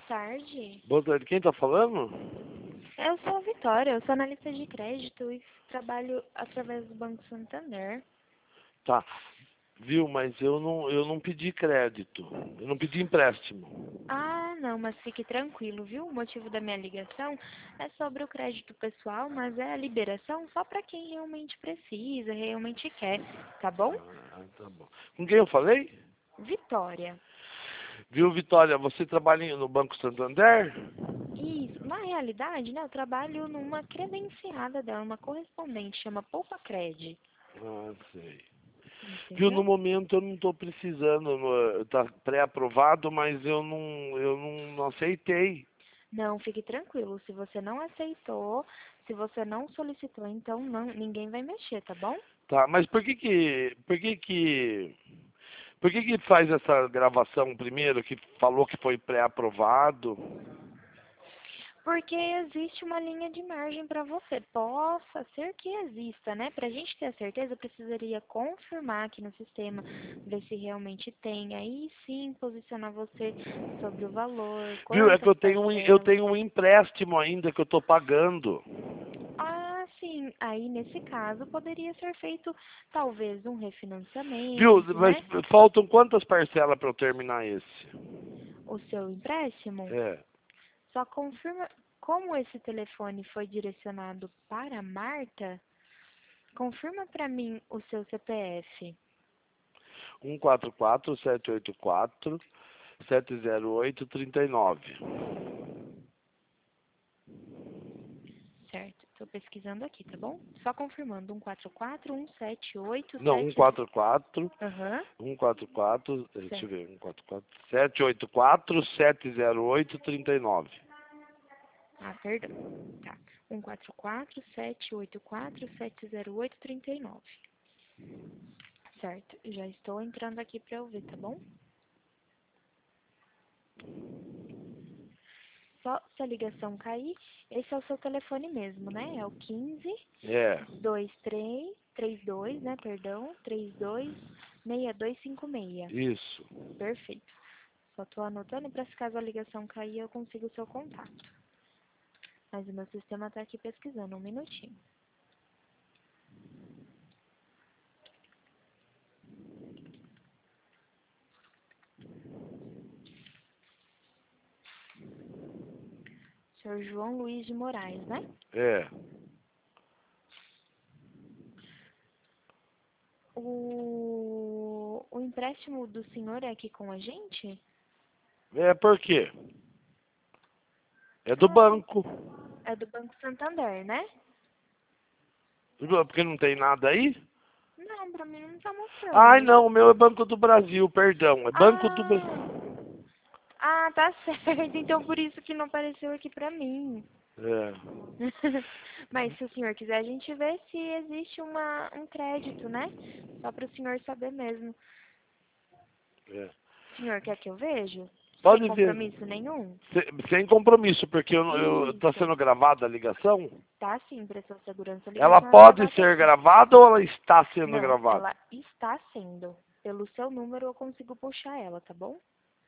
tarde. Boa tarde, quem tá falando? Eu sou a Vitória, eu sou analista de crédito e trabalho através do Banco Santander. Tá. Viu, mas eu não pedi crédito. Eu não pedi empréstimo. Ah, não, mas fique tranquilo, viu? O motivo da minha ligação é sobre o crédito pessoal, mas é a liberação só para quem realmente precisa, realmente quer, tá bom? Ah, tá bom. Com quem eu falei? Vitória. Viu, Vitória, você trabalha no Banco Santander? Isso, na realidade, né, eu trabalho numa credenciada dela, uma correspondente, chama Poupa Cred, Ah, sei. Viu, no entendeu? momento eu não estou precisando, tá pré-aprovado, mas eu não aceitei. Não, fique tranquilo. Se você não aceitou, se você não solicitou, então ninguém vai mexer, tá bom? Tá, mas por que que faz essa gravação primeiro, que falou que foi pré-aprovado? Porque existe uma linha de margem para você. Possa ser que exista, né? Para a gente ter a certeza, eu precisaria confirmar aqui no sistema, ver se realmente tem. Aí sim, posicionar você sobre o valor, Viu, é que quantas eu parcelas. tenho um empréstimo ainda que eu estou pagando. Ah, sim. Aí, nesse caso, poderia ser feito talvez um Viu, refinanciamento, mas né? faltam quantas parcelas para eu terminar esse? O seu empréstimo. É, Só confirma, como esse telefone foi direcionado para Marta, confirma para mim o seu CPF. 144-784-708-39. Certo, estou pesquisando aqui, tá bom? Só confirmando, 144 Não, 178 144, Aham, 144, deixa eu certo. ver, 144, 784-708-39. Ah, perdão. Tá. 144 784 708 39. Certo, já estou entrando aqui para eu ver, tá bom? Só se a ligação cair, esse é o seu telefone mesmo, né? É o 15 É, 32, né, perdão, 326256. isso. Perfeito. Só tô anotando para se caso a ligação cair eu consigo o seu contato. Mas o meu sistema tá aqui pesquisando, um minutinho. Senhor João Luiz de Moraes, né? É. O empréstimo do senhor é aqui com a gente? É por quê? É do Ah, banco. é do Banco Santander, né? Porque não tem nada aí? Não, pra mim não tá Ai, mostrando. não, o meu é Banco do Brasil, perdão. É Banco do Brasil. Ah, ah, tá certo. Então por isso que não apareceu aqui pra mim. É, Mas se o senhor quiser, a gente vê se existe um crédito, né? Só para o senhor saber mesmo. é. O senhor quer que eu veja? Sem Pode ver. compromisso nenhum? Sem compromisso, porque tá Isso. sendo gravada a ligação. Tá sim, para sua segurança, a Ela ligação é pode gravada ser sim. gravada ou ela está sendo Não, gravada? ela está sendo. Pelo seu número eu consigo puxar ela, tá bom?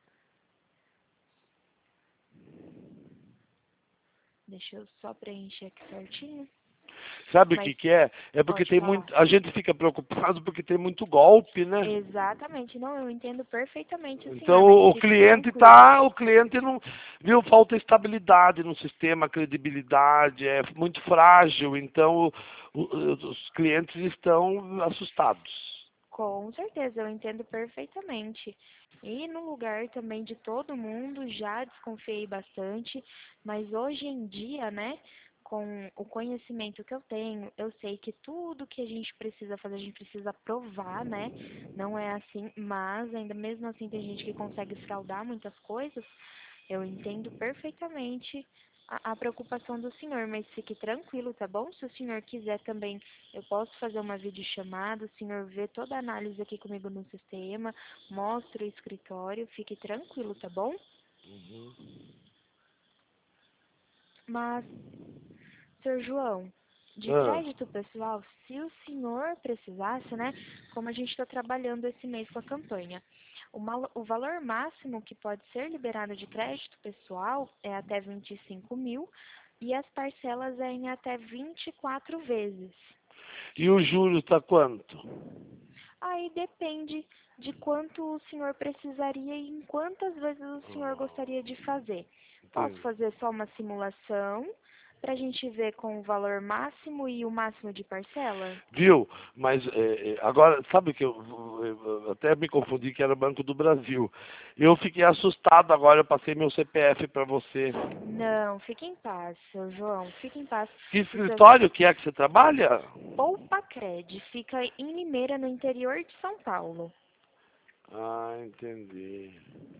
Deixa eu só preencher aqui certinho. Sabe o Mas que que é? É porque pode tem falar. muito, a gente fica preocupado porque tem muito golpe, né? Exatamente, não, eu entendo perfeitamente o Então senhor, mas o fique cliente tranquilo. tá, o cliente não, viu, falta estabilidade no sistema, credibilidade, é muito frágil, então os clientes estão assustados. Com certeza, eu entendo perfeitamente. E no lugar também de todo mundo, já desconfiei bastante, mas hoje em dia, né, com o conhecimento que eu tenho, eu sei que tudo que a gente precisa fazer, a gente precisa provar, né? Não é assim, mas ainda mesmo assim tem gente que consegue fraudar muitas coisas. Eu entendo perfeitamente a preocupação do senhor, mas fique tranquilo, tá bom? Se o senhor quiser também, eu posso fazer uma videochamada, o senhor vê toda a análise aqui comigo no sistema, mostra o escritório, fique tranquilo, tá bom? Uhum. Mas, senhor João, De Ah, crédito pessoal, se o senhor precisasse, né? Como a gente está trabalhando esse mês com a campanha, o valor máximo que pode ser liberado de crédito pessoal é até 25 mil e as parcelas é em até 24 vezes. e o juro tá quanto? Aí depende de quanto o senhor precisaria e em quantas vezes o senhor gostaria de fazer. Posso Entendi. fazer só uma simulação para a gente ver com o valor máximo e o máximo de parcela? Viu? Mas agora, sabe que eu até me confundi que era Banco do Brasil. Eu fiquei assustado agora, eu passei meu CPF para você. Não, fique em paz, seu João, fique em paz. Que O seu escritório que é que você trabalha? Poupa-Cred fica em Limeira, no interior de São Paulo. Ah, entendi.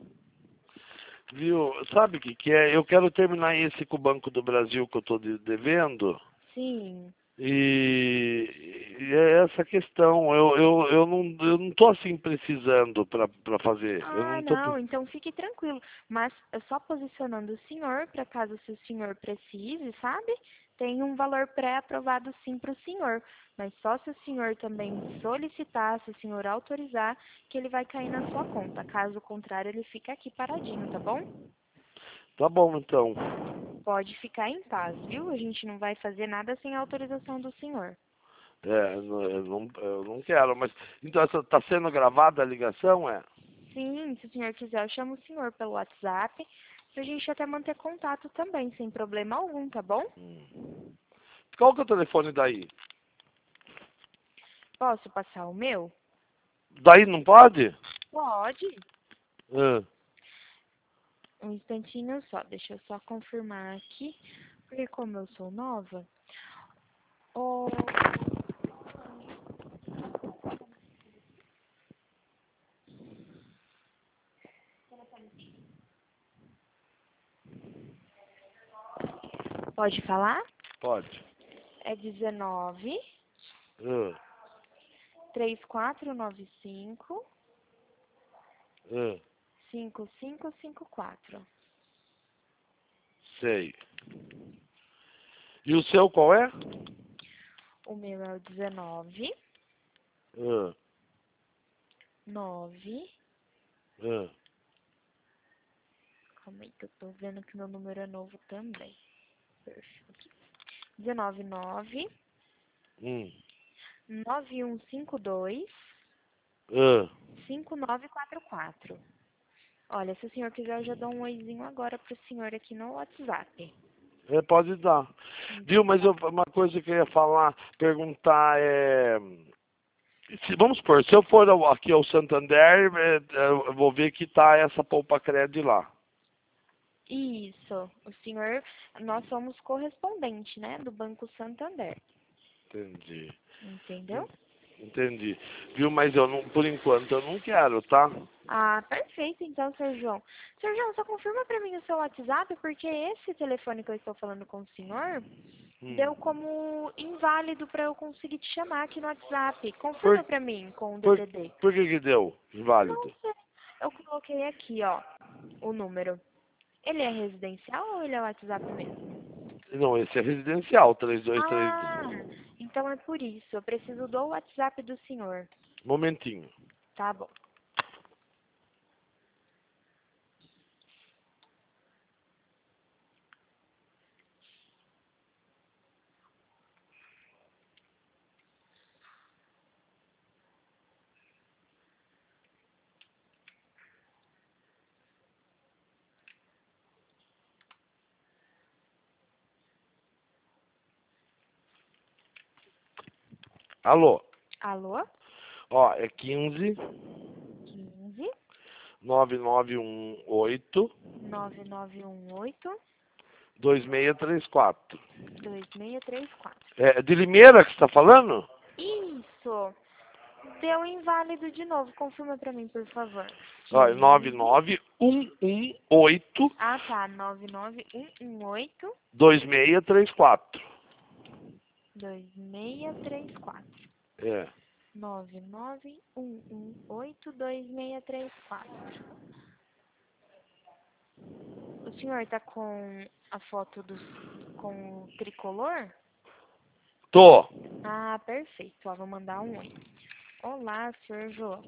Viu? Sabe o que que é? Eu quero terminar esse com o Banco do Brasil que eu estou devendo. Sim. E é essa questão. Eu não tô assim precisando para fazer. Eu Ah, não tô. não, então fique tranquilo. Mas é só posicionando o senhor, para caso se o senhor precise, sabe? Tem um valor pré-aprovado sim para o senhor. Mas só se o senhor também solicitar, se o senhor autorizar, que ele vai cair na sua conta. Caso contrário, ele fica aqui paradinho, tá bom? Tá bom, então. Pode ficar em paz, viu? A gente não vai fazer nada sem a autorização do senhor. Eu não quero, mas. Então, essa tá sendo gravada a ligação, é? Sim, se o senhor quiser, eu chamo o senhor pelo WhatsApp, pra gente até manter contato também, sem problema algum, tá bom? Qual que é o telefone daí? Posso passar o meu? Daí não pode? Pode. Ah, Um instantinho só, deixa eu só confirmar aqui, porque como eu sou nova, oh, pode falar? pode. É 19 Ah, 3495 ah, 5554. sei. E o seu qual é? O meu é o 19 Ah, 9. ah, Calma aí que eu tô vendo que meu número é novo também. Perfeito. 199 hum, 9152 ah. 5944. Olha, se o senhor quiser, eu já dou um oizinho agora pro senhor aqui no WhatsApp. Pode dar. Viu, Então mas tá. uma coisa que eu ia falar, perguntar vamos supor, se eu for aqui ao Santander, eu vou ver que tá essa Poupa Cred lá. Isso. O senhor, nós somos correspondente, né, do Banco Santander. Entendi. Entendeu? Entendi. Viu, mas eu não, por enquanto eu não quero, tá? Ah, perfeito, então, Sr. João. Sr. João, só confirma para mim o seu WhatsApp, porque esse telefone que eu estou falando com o senhor Hum. deu como inválido para eu conseguir te chamar aqui no WhatsApp. Por, Confirma para mim com o por, DDD. por que que deu? Não Inválido. sei. Eu coloquei aqui, ó, o número. Ele é residencial ou ele é WhatsApp mesmo? Não, esse é residencial, 3232. Ah, então é por isso. Eu preciso do WhatsApp do senhor. Momentinho. Tá bom. Alô? Alô? Ó, é 15 15 9918 9918 2634. 2634. É de Limeira que você está falando? Isso. Deu inválido de novo. Confirma pra mim, por favor. Ó, é 15. 99118 Ah, tá. 99118 2634. 2634. É. 99118 2634. O senhor tá com a foto com o tricolor? Tô. Ah, perfeito. Ó, vou mandar um oi. Olá, senhor João.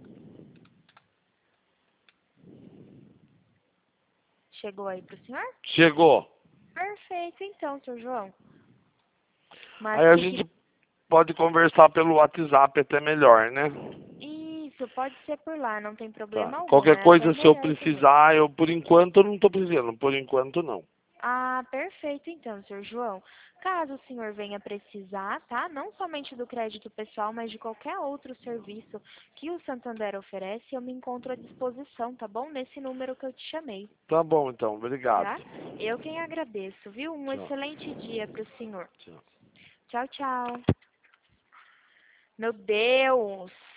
Chegou aí pro senhor? Chegou. Perfeito, então, senhor João. Mas Aí a o que que... gente pode conversar pelo WhatsApp até melhor, né? Isso, pode ser por lá, não tem Tá. problema algum. Qualquer É até coisa, se eu melhor também. precisar, eu por enquanto eu não tô precisando. Por enquanto não. Ah, perfeito então, senhor João. Caso o senhor venha precisar, tá? Não somente do crédito pessoal, mas de qualquer outro serviço que o Santander oferece, eu me encontro à disposição, tá bom? Nesse número que eu te chamei, Tá bom, então. Obrigado. tá? Eu quem agradeço, viu? Um Tchau. excelente dia para o senhor. Tchau. Tchau, tchau. Meu Deus!